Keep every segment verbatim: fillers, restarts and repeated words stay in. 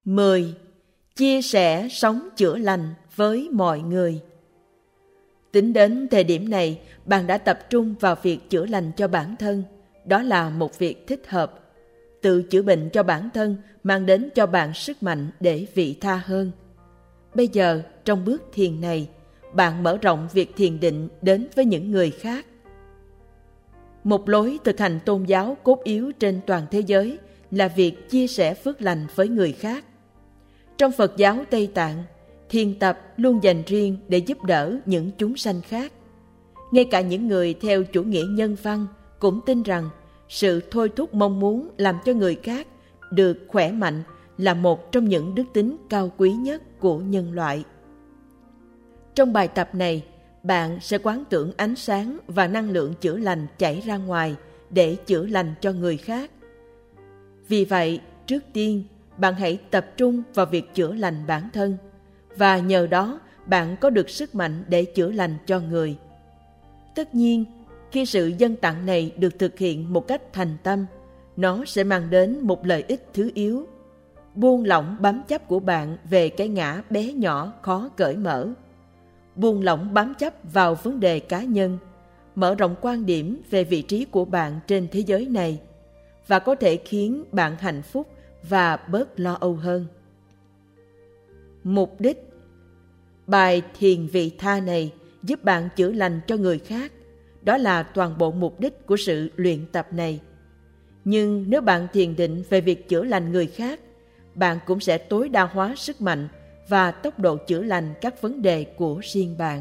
mười. Chia sẻ sống chữa lành với mọi người. Tính đến thời điểm này, bạn đã tập trung vào việc chữa lành cho bản thân. Đó là một việc thích hợp. Tự chữa bệnh cho bản thân mang đến cho bạn sức mạnh để vị tha hơn. Bây giờ, trong bước thiền này, bạn mở rộng việc thiền định đến với những người khác. Một lối thực hành tôn giáo cốt yếu trên toàn thế giới là việc chia sẻ phước lành với người khác. Trong Phật giáo Tây Tạng, thiền tập luôn dành riêng để giúp đỡ những chúng sanh khác. Ngay cả những người theo chủ nghĩa nhân văn cũng tin rằng sự thôi thúc mong muốn làm cho người khác được khỏe mạnh là một trong những đức tính cao quý nhất của nhân loại. Trong bài tập này, bạn sẽ quán tưởng ánh sáng và năng lượng chữa lành chảy ra ngoài để chữa lành cho người khác. Vì vậy, trước tiên, bạn hãy tập trung vào việc chữa lành bản thân, và nhờ đó bạn có được sức mạnh để chữa lành cho người. Tất nhiên, khi sự dâng tặng này được thực hiện một cách thành tâm, nó sẽ mang đến một lợi ích thứ yếu: buông lỏng bám chấp của bạn về cái ngã bé nhỏ khó cởi mở, buông lỏng bám chấp vào vấn đề cá nhân, mở rộng quan điểm về vị trí của bạn trên thế giới này, và có thể khiến bạn hạnh phúc và bớt lo âu hơn. Mục đích: bài thiền vị tha này giúp bạn chữa lành cho người khác. Đó là toàn bộ mục đích của sự luyện tập này. Nhưng nếu bạn thiền định về việc chữa lành người khác, bạn cũng sẽ tối đa hóa sức mạnh và tốc độ chữa lành các vấn đề của riêng bạn.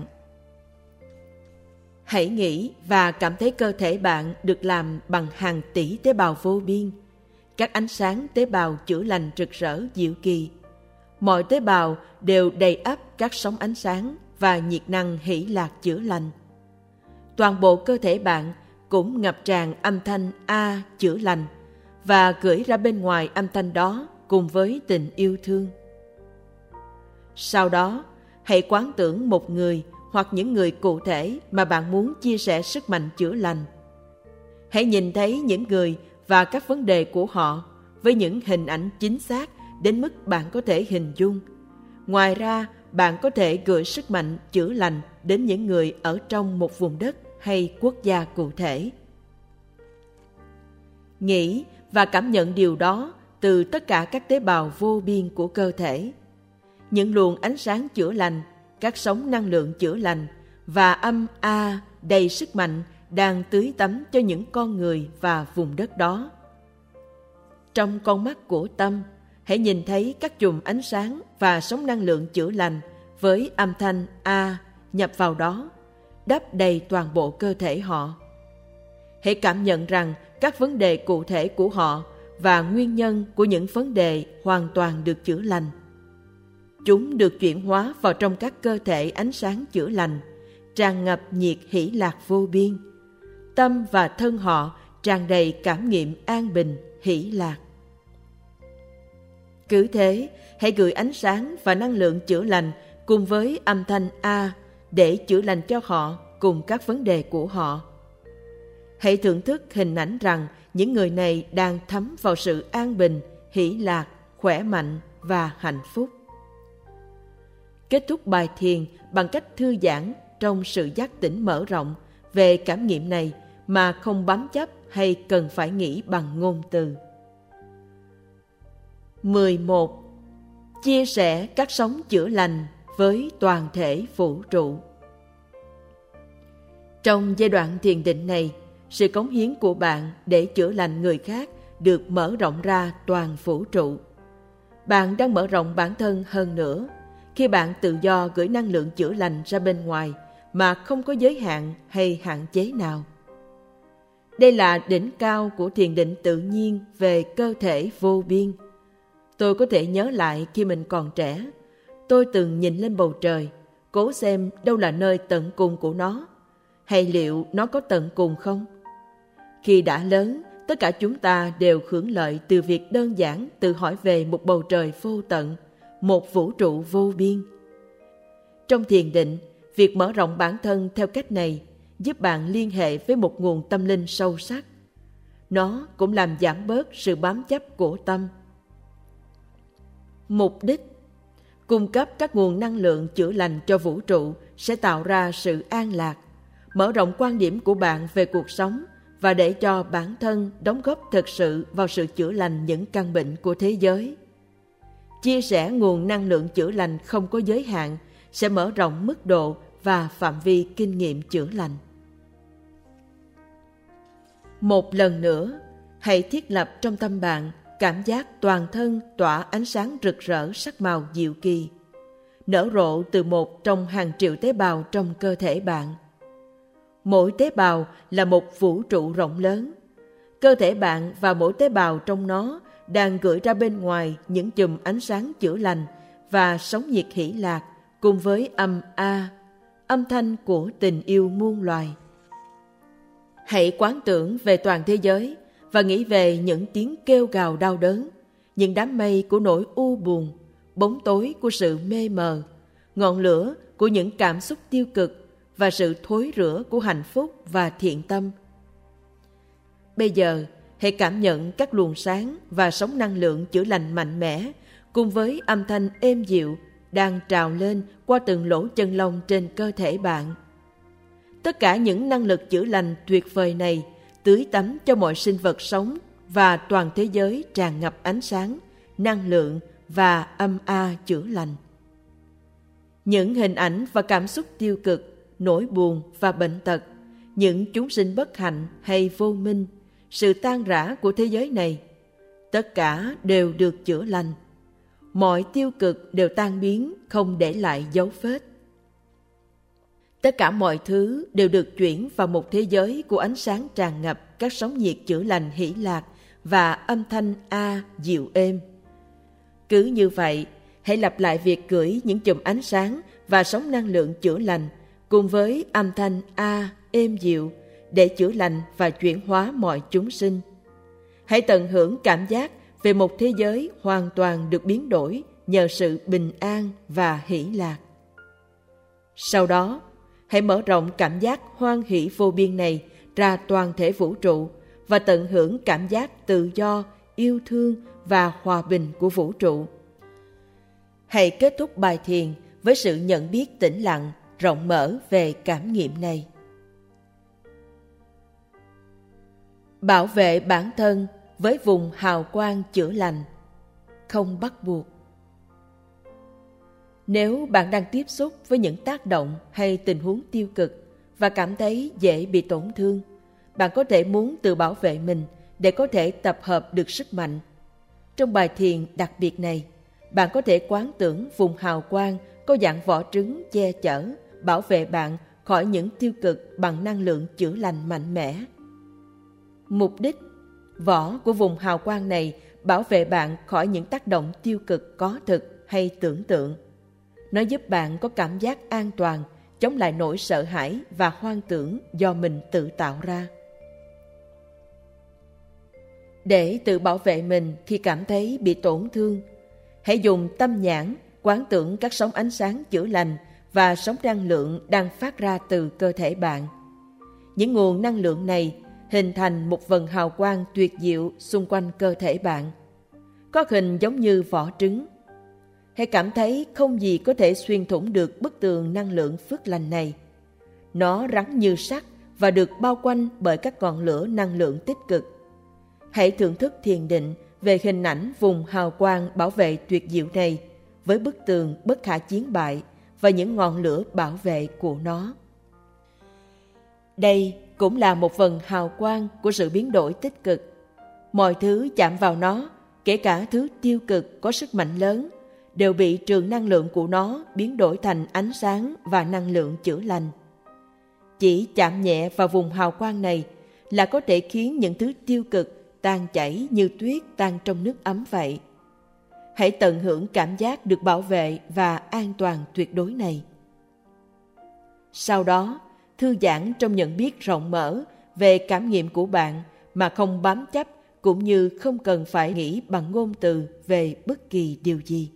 Hãy nghĩ và cảm thấy cơ thể bạn được làm bằng hàng tỷ tế bào vô biên. Các ánh sáng tế bào chữa lành rực rỡ diệu kỳ. Mọi tế bào đều đầy ắp các sóng ánh sáng và nhiệt năng hỷ lạc chữa lành. Toàn bộ cơ thể bạn cũng ngập tràn âm thanh A chữa lành và gửi ra bên ngoài âm thanh đó cùng với tình yêu thương. Sau đó, hãy quán tưởng một người hoặc những người cụ thể mà bạn muốn chia sẻ sức mạnh chữa lành. Hãy nhìn thấy những người và các vấn đề của họ với những hình ảnh chính xác đến mức bạn có thể hình dung. Ngoài ra, bạn có thể gửi sức mạnh chữa lành đến những người ở trong một vùng đất hay quốc gia cụ thể. Nghĩ và cảm nhận điều đó từ tất cả các tế bào vô biên của cơ thể. Những luồng ánh sáng chữa lành, các sóng năng lượng chữa lành và âm A đầy sức mạnh đang tưới tắm cho những con người và vùng đất đó. Trong con mắt của tâm, hãy nhìn thấy các chùm ánh sáng và sóng năng lượng chữa lành với âm thanh A nhập vào đó, đắp đầy toàn bộ cơ thể họ. Hãy cảm nhận rằng các vấn đề cụ thể của họ và nguyên nhân của những vấn đề hoàn toàn được chữa lành. Chúng được chuyển hóa vào trong các cơ thể ánh sáng chữa lành, tràn ngập nhiệt hỷ lạc vô biên. Tâm và thân họ tràn đầy cảm nghiệm an bình, hỷ lạc. Cứ thế, hãy gửi ánh sáng và năng lượng chữa lành cùng với âm thanh A để chữa lành cho họ cùng các vấn đề của họ. Hãy thưởng thức hình ảnh rằng những người này đang thấm vào sự an bình, hỷ lạc, khỏe mạnh và hạnh phúc. Kết thúc bài thiền bằng cách thư giãn trong sự giác tỉnh mở rộng về cảm nghiệm này mà không bám chấp hay cần phải nghĩ bằng ngôn từ. mười một. Chia sẻ các sóng chữa lành với toàn thể vũ trụ. Trong giai đoạn thiền định này, sự cống hiến của bạn để chữa lành người khác được mở rộng ra toàn vũ trụ. Bạn đang mở rộng bản thân hơn nữa khi bạn tự do gửi năng lượng chữa lành ra bên ngoài mà không có giới hạn hay hạn chế nào. Đây là đỉnh cao của thiền định tự nhiên về cơ thể vô biên. Tôi có thể nhớ lại khi mình còn trẻ, tôi từng nhìn lên bầu trời, cố xem đâu là nơi tận cùng của nó, hay liệu nó có tận cùng không? Khi đã lớn, tất cả chúng ta đều hưởng lợi từ việc đơn giản tự hỏi về một bầu trời vô tận, một vũ trụ vô biên. Trong thiền định, việc mở rộng bản thân theo cách này giúp bạn liên hệ với một nguồn tâm linh sâu sắc. Nó cũng làm giảm bớt sự bám chấp của tâm. Mục đích: cung cấp các nguồn năng lượng chữa lành cho vũ trụ sẽ tạo ra sự an lạc, mở rộng quan điểm của bạn về cuộc sống và để cho bản thân đóng góp thực sự vào sự chữa lành những căn bệnh của thế giới. Chia sẻ nguồn năng lượng chữa lành không có giới hạn sẽ mở rộng mức độ và phạm vi kinh nghiệm chữa lành. Một lần nữa, hãy thiết lập trong tâm bạn cảm giác toàn thân tỏa ánh sáng rực rỡ sắc màu diệu kỳ, nở rộ từ một trong hàng triệu tế bào trong cơ thể bạn. Mỗi tế bào là một vũ trụ rộng lớn. Cơ thể bạn và mỗi tế bào trong nó đang gửi ra bên ngoài những chùm ánh sáng chữa lành và sóng nhiệt hỷ lạc cùng với âm A, âm thanh của tình yêu muôn loài. Hãy quán tưởng về toàn thế giới và nghĩ về những tiếng kêu gào đau đớn, những đám mây của nỗi u buồn, bóng tối của sự mê mờ, ngọn lửa của những cảm xúc tiêu cực và sự thối rữa của hạnh phúc và thiện tâm. Bây giờ, hãy cảm nhận các luồng sáng và sóng năng lượng chữa lành mạnh mẽ cùng với âm thanh êm dịu đang trào lên qua từng lỗ chân lông trên cơ thể bạn. Tất cả những năng lực chữa lành tuyệt vời này tưới tắm cho mọi sinh vật sống và toàn thế giới tràn ngập ánh sáng, năng lượng và âm A chữa lành. Những hình ảnh và cảm xúc tiêu cực, nỗi buồn và bệnh tật, những chúng sinh bất hạnh hay vô minh, sự tan rã của thế giới này, tất cả đều được chữa lành. Mọi tiêu cực đều tan biến, không để lại dấu vết. Tất cả mọi thứ đều được chuyển vào một thế giới của ánh sáng tràn ngập các sóng nhiệt chữa lành hỷ lạc và âm thanh A dịu êm. Cứ như vậy, hãy lặp lại việc gửi những chùm ánh sáng và sóng năng lượng chữa lành cùng với âm thanh A êm dịu để chữa lành và chuyển hóa mọi chúng sinh. Hãy tận hưởng cảm giác về một thế giới hoàn toàn được biến đổi nhờ sự bình an và hỷ lạc. Sau đó, hãy mở rộng cảm giác hoan hỷ vô biên này ra toàn thể vũ trụ và tận hưởng cảm giác tự do, yêu thương và hòa bình của vũ trụ. Hãy kết thúc bài thiền với sự nhận biết tĩnh lặng, rộng mở về cảm nghiệm này. Bảo vệ bản thân với vùng hào quang chữa lành, không bắt buộc. Nếu bạn đang tiếp xúc với những tác động hay tình huống tiêu cực và cảm thấy dễ bị tổn thương, bạn có thể muốn tự bảo vệ mình để có thể tập hợp được sức mạnh. Trong bài thiền đặc biệt này, bạn có thể quán tưởng vùng hào quang có dạng vỏ trứng che chở, bảo vệ bạn khỏi những tiêu cực bằng năng lượng chữa lành mạnh mẽ. Mục đích: vỏ của vùng hào quang này bảo vệ bạn khỏi những tác động tiêu cực có thực hay tưởng tượng. Nó giúp bạn có cảm giác an toàn, chống lại nỗi sợ hãi và hoang tưởng do mình tự tạo ra. Để tự bảo vệ mình khi cảm thấy bị tổn thương, hãy dùng tâm nhãn quán tưởng các sóng ánh sáng chữa lành và sóng năng lượng đang phát ra từ cơ thể bạn. Những nguồn năng lượng này hình thành một vầng hào quang tuyệt diệu xung quanh cơ thể bạn, có hình giống như vỏ trứng. Hãy cảm thấy không gì có thể xuyên thủng được bức tường năng lượng phước lành này. Nó rắn như sắt và được bao quanh bởi các ngọn lửa năng lượng tích cực. Hãy thưởng thức thiền định về hình ảnh vùng hào quang bảo vệ tuyệt diệu này với bức tường bất khả chiến bại và những ngọn lửa bảo vệ của nó. Đây cũng là một vầng hào quang của sự biến đổi tích cực. Mọi thứ chạm vào nó, kể cả thứ tiêu cực có sức mạnh lớn, đều bị trường năng lượng của nó biến đổi thành ánh sáng và năng lượng chữa lành. Chỉ chạm nhẹ vào vùng hào quang này là có thể khiến những thứ tiêu cực tan chảy như tuyết tan trong nước ấm vậy. Hãy tận hưởng cảm giác được bảo vệ và an toàn tuyệt đối này. Sau đó, thư giãn trong nhận biết rộng mở về cảm nghiệm của bạn mà không bám chấp, cũng như không cần phải nghĩ bằng ngôn từ về bất kỳ điều gì.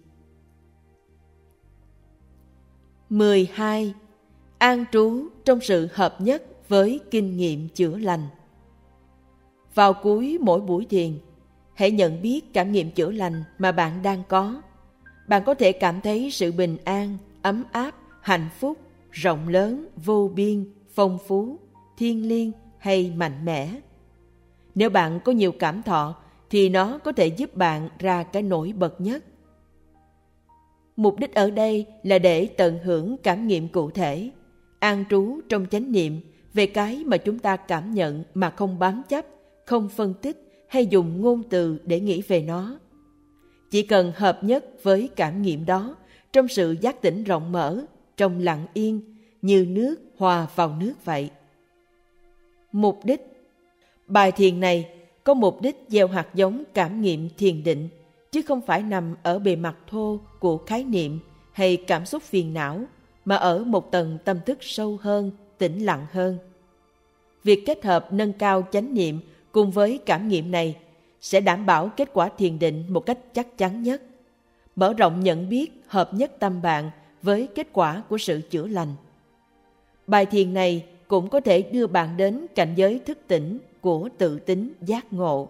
mười hai. An trú trong sự hợp nhất với kinh nghiệm chữa lành. Vào cuối mỗi buổi thiền, hãy nhận biết cảm nghiệm chữa lành mà bạn đang có. bạn có thể cảm thấy sự bình an, ấm áp, hạnh phúc, rộng lớn, vô biên, phong phú, thiêng liêng hay mạnh mẽ. Nếu bạn có nhiều cảm thọ thì nó có thể giúp bạn ra cái nổi bật nhất. Mục đích ở đây là để tận hưởng cảm nghiệm cụ thể, an trú trong chánh niệm về cái mà chúng ta cảm nhận mà không bám chấp, không phân tích hay dùng ngôn từ để nghĩ về nó. Chỉ cần hợp nhất với cảm nghiệm đó trong sự giác tỉnh rộng mở, trong lặng yên, như nước hòa vào nước vậy. Mục đích bài thiền này có mục đích gieo hạt giống cảm nghiệm thiền định, chứ không phải nằm ở bề mặt thô của khái niệm hay cảm xúc phiền não, mà ở một tầng tâm thức sâu hơn, tĩnh lặng hơn. Việc kết hợp nâng cao chánh niệm cùng với cảm nghiệm này sẽ đảm bảo kết quả thiền định một cách chắc chắn nhất, mở rộng nhận biết hợp nhất tâm bạn với kết quả của sự chữa lành. Bài thiền này cũng có thể đưa bạn đến cảnh giới thức tỉnh của tự tính giác ngộ.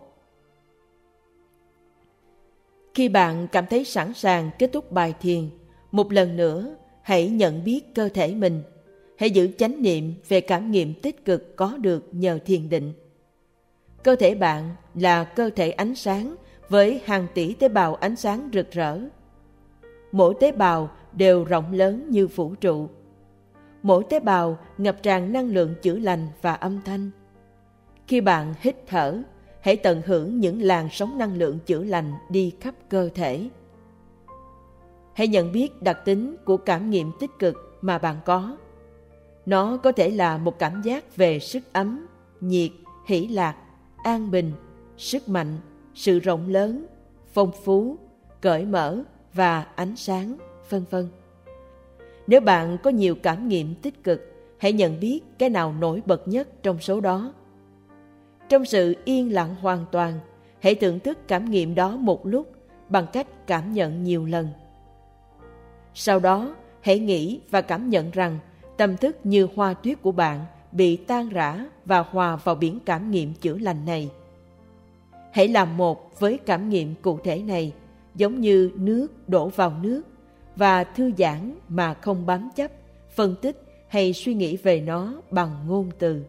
Khi bạn cảm thấy sẵn sàng kết thúc bài thiền, một lần nữa hãy nhận biết cơ thể mình, hãy giữ chánh niệm về cảm nghiệm tích cực có được nhờ thiền định. Cơ thể bạn là cơ thể ánh sáng với hàng tỷ tế bào ánh sáng rực rỡ. Mỗi tế bào đều rộng lớn như vũ trụ. Mỗi tế bào ngập tràn năng lượng chữa lành và âm thanh. Khi bạn hít thở, hãy tận hưởng những làn sóng năng lượng chữa lành đi khắp cơ thể. Hãy nhận biết đặc tính của cảm nghiệm tích cực mà bạn có. Nó có thể là một cảm giác về sức ấm, nhiệt, hỷ lạc, an bình, sức mạnh, sự rộng lớn, phong phú, cởi mở và ánh sáng, vân vân. Nếu bạn có nhiều cảm nghiệm tích cực, hãy nhận biết cái nào nổi bật nhất trong số đó. Trong sự yên lặng hoàn toàn, hãy thưởng thức cảm nghiệm đó một lúc bằng cách cảm nhận nhiều lần. Sau đó, hãy nghĩ và cảm nhận rằng tâm thức như hoa tuyết của bạn bị tan rã và hòa vào biển cảm nghiệm chữa lành này. Hãy làm một với cảm nghiệm cụ thể này, giống như nước đổ vào nước, và thư giãn mà không bám chấp, phân tích hay suy nghĩ về nó bằng ngôn từ.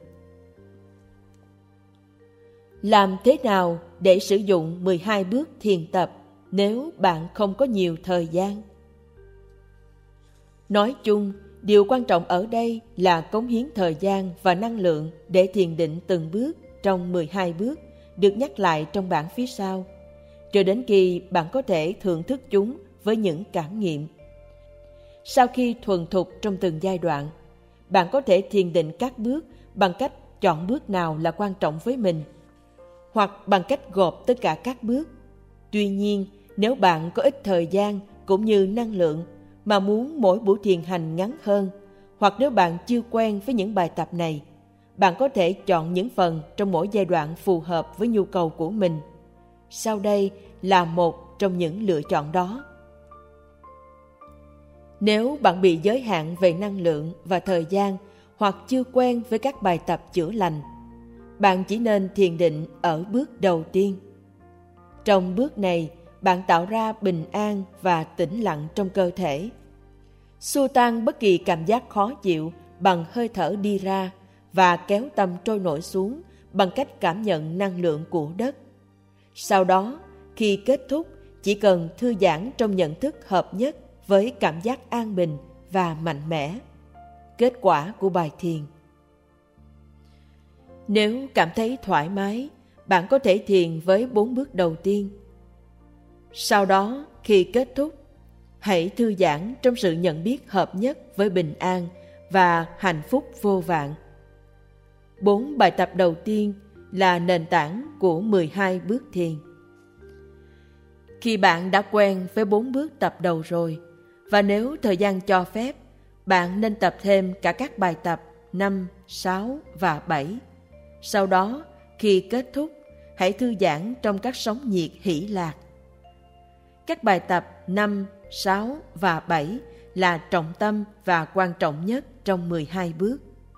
Làm thế nào để sử dụng mười hai bước thiền tập nếu bạn không có nhiều thời gian? Nói chung, điều quan trọng ở đây là cống hiến thời gian và năng lượng để thiền định từng bước trong mười hai bước được nhắc lại trong bảng phía sau, cho đến khi bạn có thể thưởng thức chúng với những cảm nghiệm. Sau khi thuần thục trong từng giai đoạn, bạn có thể thiền định các bước bằng cách chọn bước nào là quan trọng với mình, hoặc bằng cách gộp tất cả các bước. Tuy nhiên, nếu bạn có ít thời gian cũng như năng lượng mà muốn mỗi buổi thiền hành ngắn hơn, hoặc nếu bạn chưa quen với những bài tập này, bạn có thể chọn những phần trong mỗi giai đoạn phù hợp với nhu cầu của mình. Sau đây là một trong những lựa chọn đó. Nếu bạn bị giới hạn về năng lượng và thời gian hoặc chưa quen với các bài tập chữa lành, bạn chỉ nên thiền định ở bước đầu tiên. Trong bước này, bạn tạo ra bình an và tĩnh lặng trong cơ thể. Xua tan bất kỳ cảm giác khó chịu bằng hơi thở đi ra và kéo tâm trôi nổi xuống bằng cách cảm nhận năng lượng của đất. Sau đó, khi kết thúc, chỉ cần thư giãn trong nhận thức hợp nhất với cảm giác an bình và mạnh mẽ. Kết quả của bài thiền. Nếu cảm thấy thoải mái, bạn có thể thiền với bốn bước đầu tiên. Sau đó, khi kết thúc, hãy thư giãn trong sự nhận biết hợp nhất với bình an và hạnh phúc vô vạn. Bốn bài tập đầu tiên là nền tảng của mười hai bước thiền. Khi bạn đã quen với bốn bước tập đầu rồi, và nếu thời gian cho phép, bạn nên tập thêm cả các bài tập năm, sáu và bảy. Sau đó, khi kết thúc, hãy thư giãn trong các sóng nhiệt hỷ lạc. Các bài tập năm, sáu và bảy là trọng tâm và quan trọng nhất trong mười hai bước.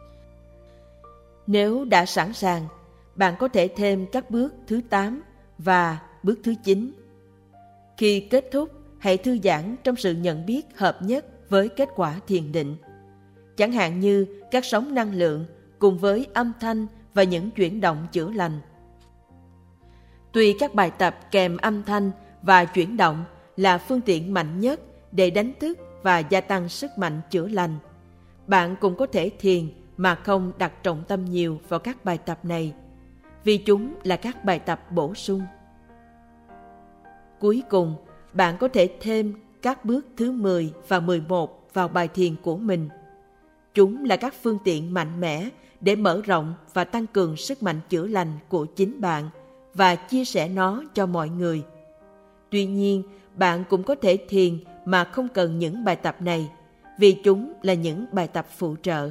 Nếu đã sẵn sàng, bạn có thể thêm các bước thứ tám và bước thứ chín. Khi kết thúc, hãy thư giãn trong sự nhận biết hợp nhất với kết quả thiền định. Chẳng hạn như các sóng năng lượng cùng với âm thanh và những chuyển động chữa lành. Tuy các bài tập kèm âm thanh và chuyển động là phương tiện mạnh nhất để đánh thức và gia tăng sức mạnh chữa lành, bạn cũng có thể thiền mà không đặt trọng tâm nhiều vào các bài tập này, vì chúng là các bài tập bổ sung. Cuối cùng, bạn có thể thêm các bước thứ mười và mười một vào bài thiền của mình. Chúng là các phương tiện mạnh mẽ để mở rộng và tăng cường sức mạnh chữa lành của chính bạn và chia sẻ nó cho mọi người. Tuy nhiên, bạn cũng có thể thiền mà không cần những bài tập này, vì chúng là những bài tập phụ trợ.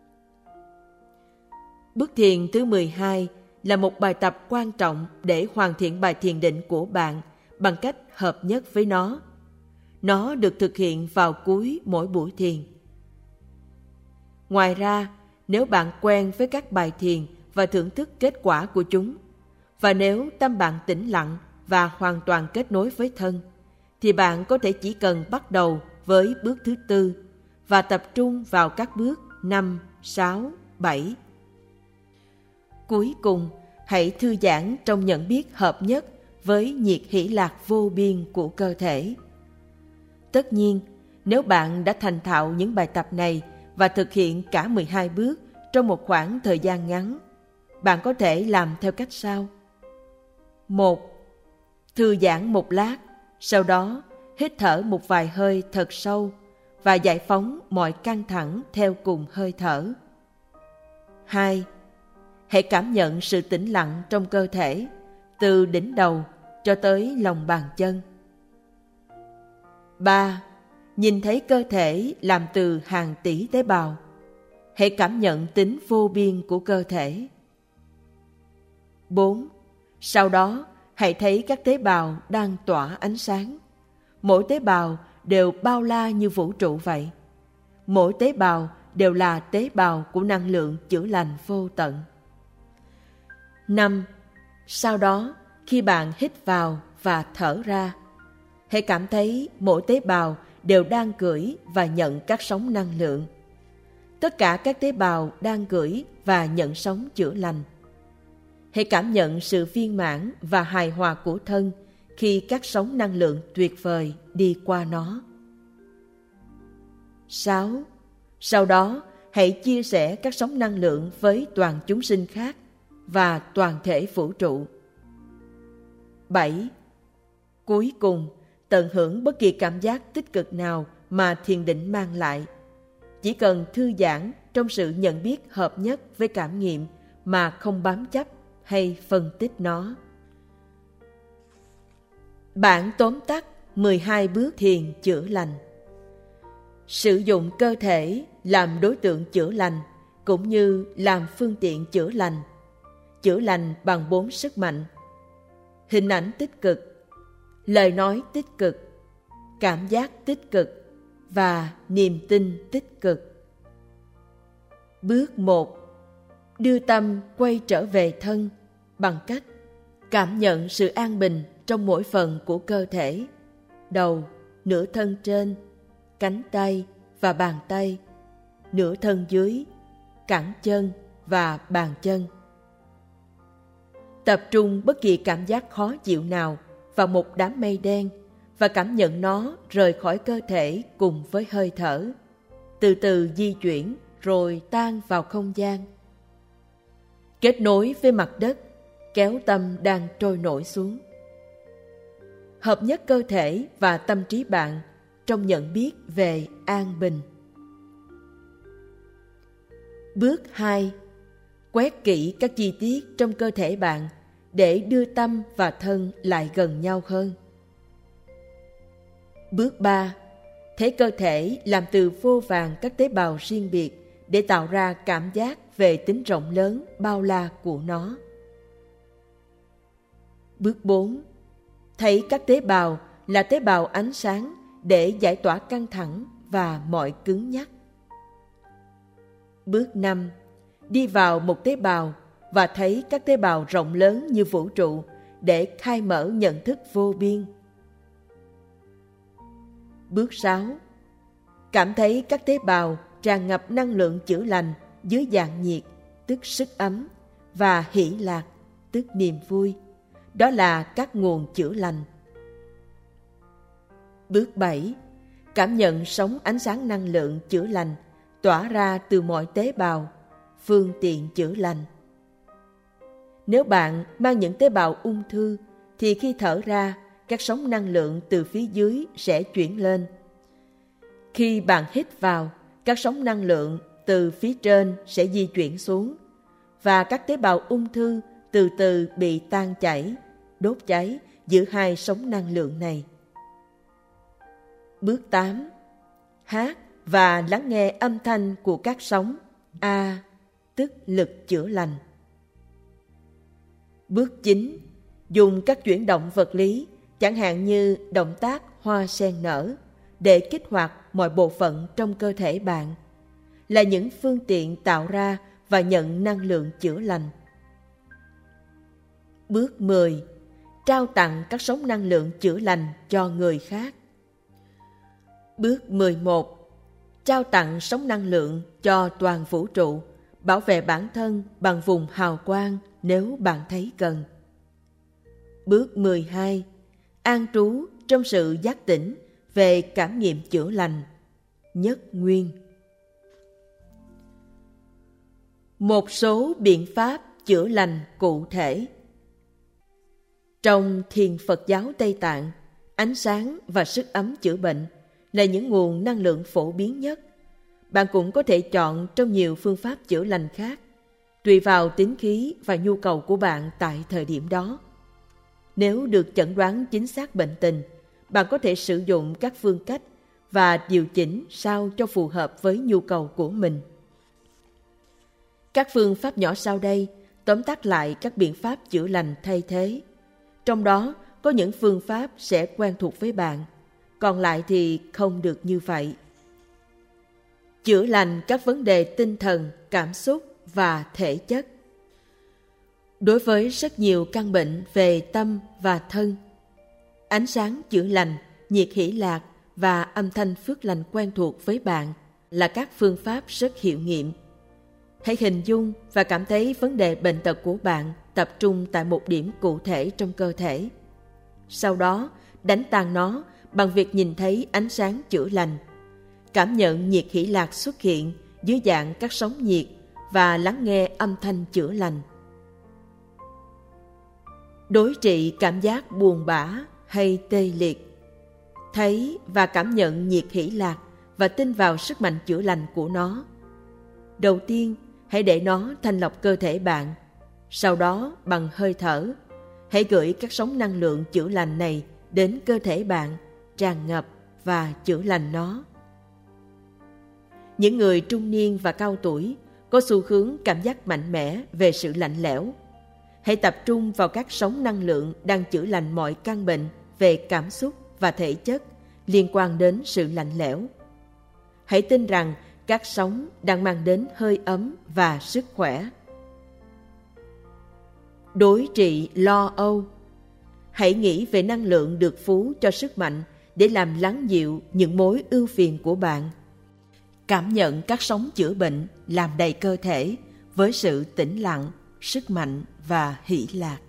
Bước thiền thứ mười hai là một bài tập quan trọng để hoàn thiện bài thiền định của bạn bằng cách hợp nhất với nó. Nó được thực hiện vào cuối mỗi buổi thiền. Ngoài ra, nếu bạn quen với các bài thiền và thưởng thức kết quả của chúng, và nếu tâm bạn tĩnh lặng và hoàn toàn kết nối với thân, thì bạn có thể chỉ cần bắt đầu với bước thứ tư và tập trung vào các bước năm, sáu, bảy. Cuối cùng, hãy thư giãn trong nhận biết hợp nhất với nhiệt hỷ lạc vô biên của cơ thể. Tất nhiên, nếu bạn đã thành thạo những bài tập này và thực hiện cả mười hai bước trong một khoảng thời gian ngắn, bạn có thể làm theo cách sau. một. Thư giãn một lát, sau đó hít thở một vài hơi thật sâu và giải phóng mọi căng thẳng theo cùng hơi thở. hai. Hãy cảm nhận sự tĩnh lặng trong cơ thể, từ đỉnh đầu cho tới lòng bàn chân. ba. Nhìn thấy cơ thể làm từ hàng tỷ tế bào. Hãy cảm nhận tính vô biên của cơ thể. bốn. Sau đó, hãy thấy các tế bào đang tỏa ánh sáng. Mỗi tế bào đều bao la như vũ trụ vậy. Mỗi tế bào đều là tế bào của năng lượng chữa lành vô tận. năm. Sau đó, khi bạn hít vào và thở ra, hãy cảm thấy mỗi tế bào đều đang gửi và nhận các sóng năng lượng. Tất cả các tế bào đang gửi và nhận sóng chữa lành. Hãy cảm nhận sự viên mãn và hài hòa của thân khi các sóng năng lượng tuyệt vời đi qua nó. sáu. Sau đó, hãy chia sẻ các sóng năng lượng với toàn chúng sinh khác và toàn thể vũ trụ. bảy. Cuối cùng, tận hưởng bất kỳ cảm giác tích cực nào mà thiền định mang lại. Chỉ cần thư giãn trong sự nhận biết hợp nhất với cảm nghiệm mà không bám chấp hay phân tích nó. Bản tóm tắt mười hai bước thiền chữa lành. Sử dụng cơ thể làm đối tượng chữa lành cũng như làm phương tiện chữa lành. Chữa lành bằng bốn sức mạnh: hình ảnh tích cực, lời nói tích cực, cảm giác tích cực và niềm tin tích cực. Bước một. Đưa tâm quay trở về thân bằng cách cảm nhận sự an bình trong mỗi phần của cơ thể: đầu, nửa thân trên, cánh tay và bàn tay, nửa thân dưới, cẳng chân và bàn chân. Tập trung bất kỳ cảm giác khó chịu nào vào một đám mây đen và cảm nhận nó rời khỏi cơ thể cùng với hơi thở, từ từ di chuyển rồi tan vào không gian. Kết nối với mặt đất, kéo tâm đang trôi nổi xuống. Hợp nhất cơ thể và tâm trí bạn trong nhận biết về an bình. Bước hai. Quét kỹ các chi tiết trong cơ thể bạn để đưa tâm và thân lại gần nhau hơn. Bước ba. Thấy cơ thể làm từ vô vàn các tế bào riêng biệt để tạo ra cảm giác về tính rộng lớn, bao la của nó. Bước bốn. Thấy các tế bào là tế bào ánh sáng để giải tỏa căng thẳng và mọi cứng nhắc. Bước năm. Đi vào một tế bào và thấy các tế bào rộng lớn như vũ trụ để khai mở nhận thức vô biên. Bước sáu. Cảm thấy các tế bào tràn ngập năng lượng chữa lành dưới dạng nhiệt, tức sức ấm, và hỷ lạc, tức niềm vui. Đó là các nguồn chữa lành. Bước bảy. Cảm nhận sóng ánh sáng năng lượng chữa lành tỏa ra từ mọi tế bào, phương tiện chữa lành. Nếu bạn mang những tế bào ung thư, thì khi thở ra, các sóng năng lượng từ phía dưới sẽ chuyển lên. Khi bạn hít vào, các sóng năng lượng từ phía trên sẽ di chuyển xuống, và các tế bào ung thư từ từ bị tan chảy, đốt cháy giữa hai sóng năng lượng này. Bước tám. Hát và lắng nghe âm thanh của các sóng A, tức lực chữa lành. Bước chín. Dùng các chuyển động vật lý, chẳng hạn như động tác hoa sen nở, để kích hoạt mọi bộ phận trong cơ thể bạn, là những phương tiện tạo ra và nhận năng lượng chữa lành. Bước mười. Trao tặng các sóng năng lượng chữa lành cho người khác. Bước mười một. Trao tặng sóng năng lượng cho toàn vũ trụ, bảo vệ bản thân bằng vùng hào quang nếu bạn thấy cần. Bước mười hai. An trú trong sự giác tỉnh về cảm nghiệm chữa lành, nhất nguyên. Một số biện pháp chữa lành cụ thể. Trong thiền Phật giáo Tây Tạng, ánh sáng và sức ấm chữa bệnh là những nguồn năng lượng phổ biến nhất. Bạn cũng có thể chọn trong nhiều phương pháp chữa lành khác, tùy vào tính khí và nhu cầu của bạn tại thời điểm đó. Nếu được chẩn đoán chính xác bệnh tình, bạn có thể sử dụng các phương cách và điều chỉnh sao cho phù hợp với nhu cầu của mình. Các phương pháp nhỏ sau đây tóm tắt lại các biện pháp chữa lành thay thế. Trong đó có những phương pháp sẽ quen thuộc với bạn, còn lại thì không được như vậy. Chữa lành các vấn đề tinh thần, cảm xúc và thể chất. Đối với rất nhiều căn bệnh về tâm và thân, ánh sáng chữa lành, nhiệt hỷ lạc và âm thanh phước lành quen thuộc với bạn là các phương pháp rất hiệu nghiệm. Hãy hình dung và cảm thấy vấn đề bệnh tật của bạn tập trung tại một điểm cụ thể trong cơ thể. Sau đó, đánh tan nó bằng việc nhìn thấy ánh sáng chữa lành. Cảm nhận nhiệt hỷ lạc xuất hiện dưới dạng các sóng nhiệt và lắng nghe âm thanh chữa lành. Đối trị cảm giác buồn bã hay tê liệt. Thấy và cảm nhận nhiệt hỷ lạc và tin vào sức mạnh chữa lành của nó. Đầu tiên, hãy để nó thanh lọc cơ thể bạn. Sau đó, bằng hơi thở, hãy gửi các sóng năng lượng chữa lành này đến cơ thể bạn, tràn ngập và chữa lành nó. Những người trung niên và cao tuổi có xu hướng cảm giác mạnh mẽ về sự lạnh lẽo. Hãy tập trung vào các sóng năng lượng đang chữa lành mọi căn bệnh về cảm xúc và thể chất liên quan đến sự lạnh lẽo. Hãy tin rằng các sóng đang mang đến hơi ấm và sức khỏe. Đối trị lo âu. Hãy nghĩ về năng lượng được phú cho sức mạnh để làm lắng dịu những mối ưu phiền của bạn. Cảm nhận các sóng chữa bệnh làm đầy cơ thể với sự tĩnh lặng, sức mạnh và hỷ lạc.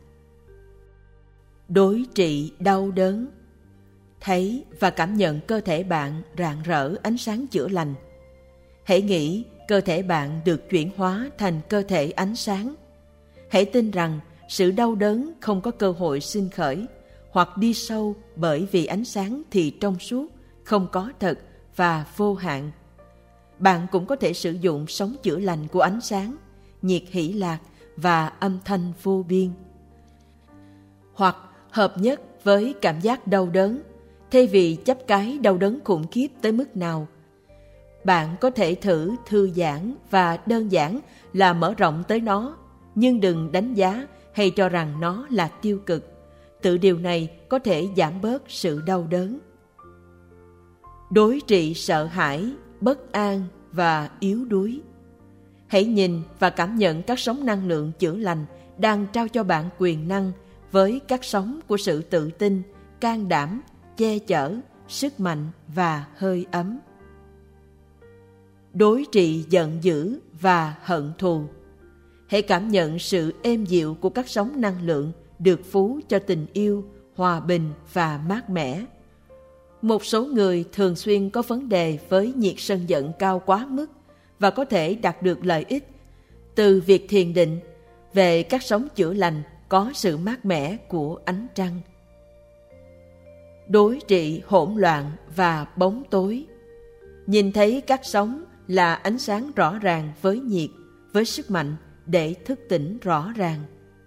Đối trị đau đớn. Thấy và cảm nhận cơ thể bạn rạng rỡ ánh sáng chữa lành. Hãy nghĩ cơ thể bạn được chuyển hóa thành cơ thể ánh sáng. Hãy tin rằng sự đau đớn không có cơ hội sinh khởi hoặc đi sâu bởi vì ánh sáng thì trong suốt, không có thật và vô hạn. Bạn cũng có thể sử dụng sóng chữa lành của ánh sáng, nhiệt hỷ lạc và âm thanh vô biên. Hoặc hợp nhất với cảm giác đau đớn, thay vì chấp cái đau đớn khủng khiếp tới mức nào. Bạn có thể thử thư giãn và đơn giản là mở rộng tới nó, nhưng đừng đánh giá hay cho rằng nó là tiêu cực. Tự điều này có thể giảm bớt sự đau đớn. Đối trị sợ hãi, bất an và yếu đuối. Hãy nhìn và cảm nhận các sóng năng lượng chữa lành đang trao cho bạn quyền năng với các sóng của sự tự tin, can đảm, che chở sức mạnh và hơi ấm. Đối trị giận dữ và hận thù. Hãy cảm nhận sự êm dịu của các sóng năng lượng được phú cho tình yêu, hòa bình và mát mẻ. Một số người thường xuyên có vấn đề với nhiệt sân giận cao quá mức và có thể đạt được lợi ích từ việc thiền định về các sóng chữa lành có sự mát mẻ của ánh trăng. Đối trị hỗn loạn và bóng tối. Nhìn thấy các sóng là ánh sáng rõ ràng với nhiệt, với sức mạnh để thức tỉnh rõ ràng.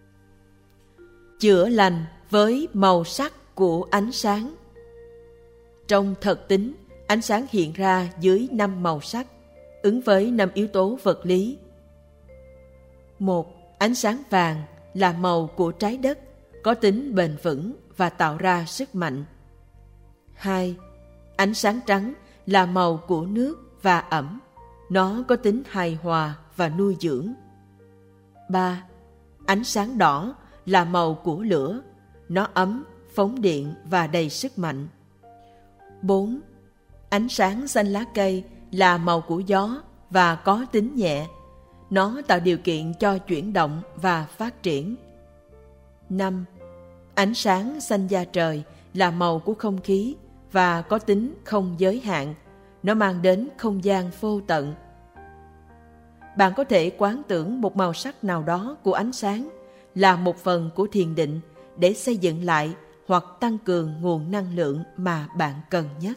Chữa lành với màu sắc của ánh sáng. Trong thực tính, ánh sáng hiện ra dưới năm màu sắc, ứng với năm yếu tố vật lý. Một, ánh sáng vàng là màu của trái đất, có tính bền vững và tạo ra sức mạnh. Hai, ánh sáng trắng là màu của nước và ẩm, nó có tính hài hòa và nuôi dưỡng. Ba, ánh sáng đỏ là màu của lửa, nó ấm, phóng điện và đầy sức mạnh. Bốn, ánh sáng xanh lá cây là màu của gió và có tính nhẹ, nó tạo điều kiện cho chuyển động và phát triển. Năm, ánh sáng xanh da trời là màu của không khí và có tính không giới hạn, nó mang đến không gian vô tận. Bạn có thể quán tưởng một màu sắc nào đó của ánh sáng là một phần của thiền định để xây dựng lại hoặc tăng cường nguồn năng lượng mà bạn cần nhất.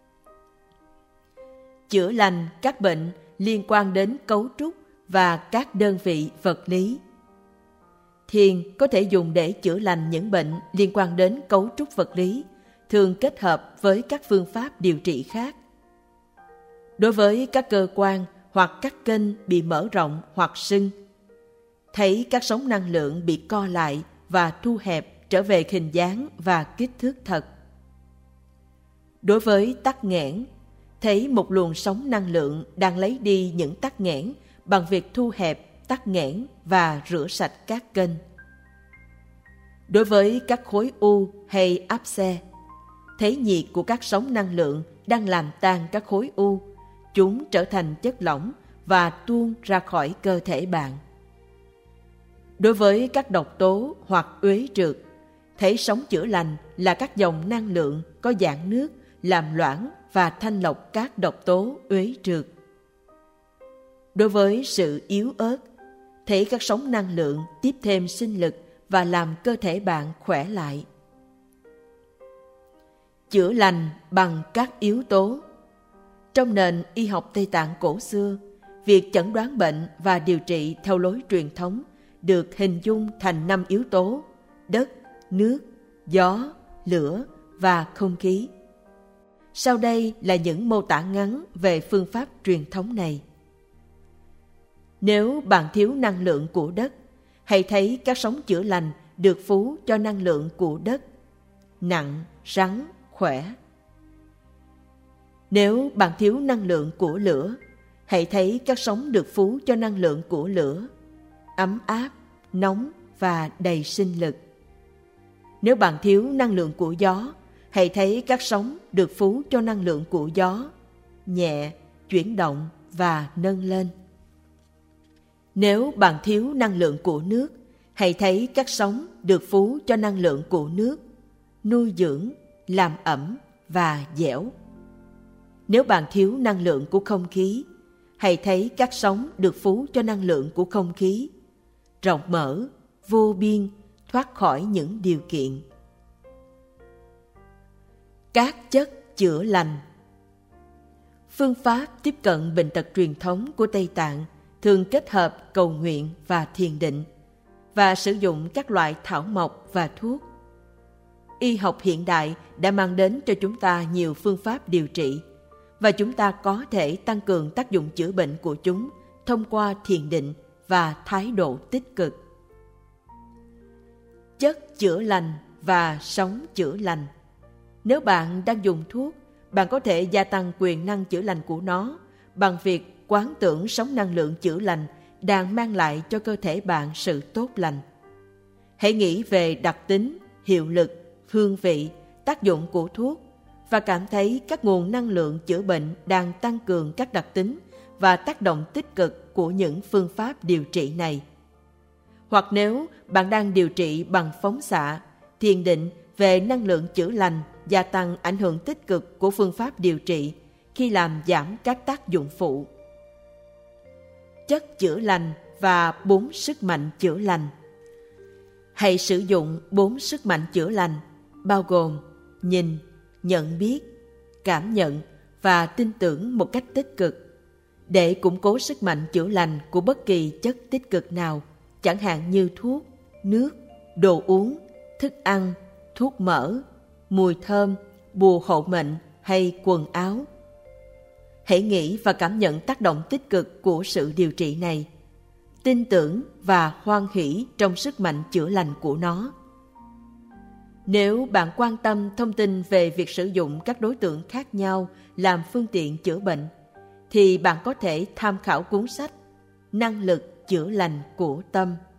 Chữa lành các bệnh liên quan đến cấu trúc và các đơn vị vật lý. Thiền có thể dùng để chữa lành những bệnh liên quan đến cấu trúc vật lý, thường kết hợp với các phương pháp điều trị khác. Đối với các cơ quan hoặc các kênh bị mở rộng hoặc sưng, thấy các sóng năng lượng bị co lại và thu hẹp trở về hình dáng và kích thước thật. Đối với tắc nghẽn, thấy một luồng sóng năng lượng đang lấy đi những tắc nghẽn bằng việc thu hẹp tắc nghẽn và rửa sạch các kênh. Đối với các khối u hay áp xe, thấy nhiệt của các sóng năng lượng đang làm tan các khối u, chúng trở thành chất lỏng và tuôn ra khỏi cơ thể bạn. Đối với các độc tố hoặc uế trượt, thấy sóng chữa lành là các dòng năng lượng có dạng nước làm loãng và thanh lọc các độc tố uế trượt. Đối với sự yếu ớt, thấy các sóng năng lượng tiếp thêm sinh lực và làm cơ thể bạn khỏe lại. Chữa lành bằng các yếu tố. Trong nền y học Tây Tạng cổ xưa, việc chẩn đoán bệnh và điều trị theo lối truyền thống được hình dung thành năm yếu tố: đất, nước, gió, lửa và không khí. Sau đây là những mô tả ngắn về phương pháp truyền thống này. Nếu bạn thiếu năng lượng của đất, hãy thấy các sóng chữa lành được phú cho năng lượng của đất, nặng, rắn, khỏe. Nếu bạn thiếu năng lượng của lửa, hãy thấy các sóng được phú cho năng lượng của lửa, ấm áp, nóng và đầy sinh lực. Nếu bạn thiếu năng lượng của gió, hãy thấy các sóng được phú cho năng lượng của gió, nhẹ, chuyển động và nâng lên. Nếu bạn thiếu năng lượng của nước, hãy thấy các sóng được phú cho năng lượng của nước, nuôi dưỡng, làm ẩm và dẻo. Nếu bạn thiếu năng lượng của không khí, hãy thấy các sóng được phú cho năng lượng của không khí, rộng mở, vô biên, thoát khỏi những điều kiện. Các chất chữa lành. Phương pháp tiếp cận bệnh tật truyền thống của Tây Tạng thường kết hợp cầu nguyện và thiền định và sử dụng các loại thảo mộc và thuốc. Y học hiện đại đã mang đến cho chúng ta nhiều phương pháp điều trị và chúng ta có thể tăng cường tác dụng chữa bệnh của chúng thông qua thiền định và thái độ tích cực. Chất chữa lành và sóng chữa lành. Nếu bạn đang dùng thuốc, bạn có thể gia tăng quyền năng chữa lành của nó bằng việc quán tưởng sóng năng lượng chữa lành đang mang lại cho cơ thể bạn sự tốt lành. Hãy nghĩ về đặc tính, hiệu lực, hương vị, tác dụng của thuốc và cảm thấy các nguồn năng lượng chữa bệnh đang tăng cường các đặc tính và tác động tích cực của những phương pháp điều trị này. Hoặc nếu bạn đang điều trị bằng phóng xạ, thiền định về năng lượng chữa lành gia tăng ảnh hưởng tích cực của phương pháp điều trị khi làm giảm các tác dụng phụ. Chất chữa lành và bốn sức mạnh chữa lành. Hãy sử dụng bốn sức mạnh chữa lành, bao gồm nhìn, nhận biết, cảm nhận và tin tưởng một cách tích cực, để củng cố sức mạnh chữa lành của bất kỳ chất tích cực nào, chẳng hạn như thuốc, nước, đồ uống, thức ăn, thuốc mỡ, mùi thơm, bùa hộ mệnh hay quần áo. Hãy nghĩ và cảm nhận tác động tích cực của sự điều trị này. Tin tưởng và hoan hỷ trong sức mạnh chữa lành của nó. Nếu bạn quan tâm thông tin về việc sử dụng các đối tượng khác nhau làm phương tiện chữa bệnh, thì bạn có thể tham khảo cuốn sách Năng lực chữa lành của tâm.